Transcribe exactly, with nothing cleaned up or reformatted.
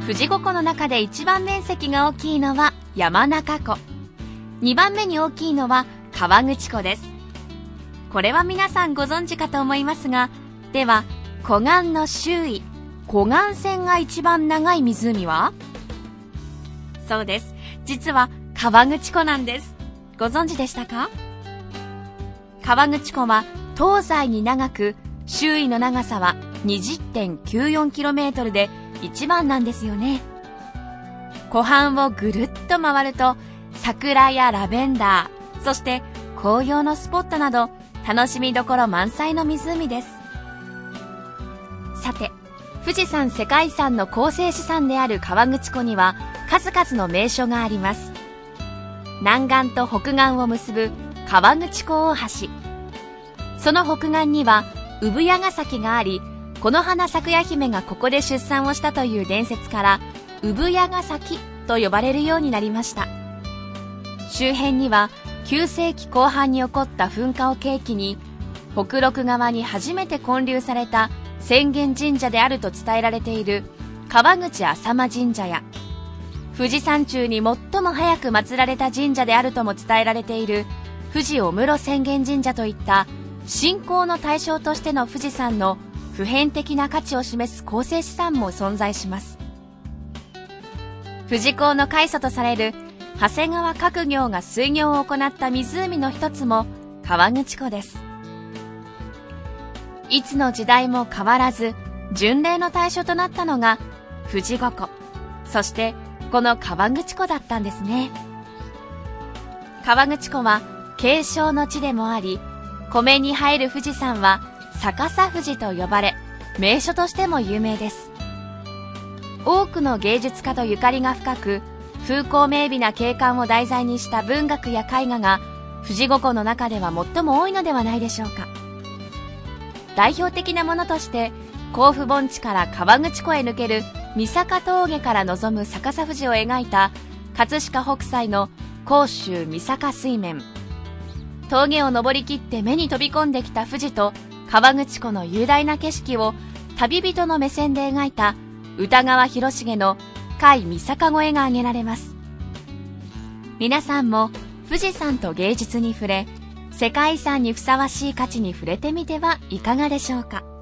富士五湖の中で一番面積が大きいのは山中湖。にばんめに大きいのは河口湖です。これは皆さんご存知かと思いますが、では湖岸の周囲、湖岸線が一番長い湖は？そうです。実は河口湖なんです。ご存知でしたか？河口湖は東西に長く、周囲の長さは にじゅってんきゅうよんキロメートル で一番なんですよね。湖畔をぐるっと回ると、桜やラベンダー、そして紅葉のスポットなど楽しみどころ満載の湖です。さて、富士山世界遺産の構成資産である河口湖には数々の名所があります。南岸と北岸を結ぶ河口湖大橋。その北岸には産屋ヶ崎があり、この花咲夜姫がここで出産をしたという伝説から産屋ヶ崎と呼ばれるようになりました。周辺にはきゅうせいきこう半に起こった噴火を契機に、北陸側に初めて建立された浅間神社であると伝えられている川口浅間神社や、富士山中に最も早く祀られた神社であるとも伝えられている富士御室浅間神社といった信仰の対象としての富士山の普遍的な価値を示す構成資産も存在します。富士港の開祖とされる長谷川角行が水行を行った湖の一つも河口湖です。いつの時代も変わらず巡礼の対象となったのが富士五湖、そしてこの河口湖だったんですね。河口湖は景勝の地でもあり、湖面に映える富士山は逆さ富士と呼ばれ、名所としても有名です。多くの芸術家とゆかりが深く、風光明媚な景観を題材にした文学や絵画が富士五湖の中では最も多いのではないでしょうか。代表的なものとして、甲府盆地から河口湖へ抜ける三坂峠から望む逆さ富士を描いた葛飾北斎の甲州三坂水面、峠を登り切って目に飛び込んできた富士と河口湖の雄大な景色を旅人の目線で描いた歌川広重の甲斐三坂越が挙げられます。皆さんも富士山と芸術に触れ、世界遺産にふさわしい価値に触れてみてはいかがでしょうか。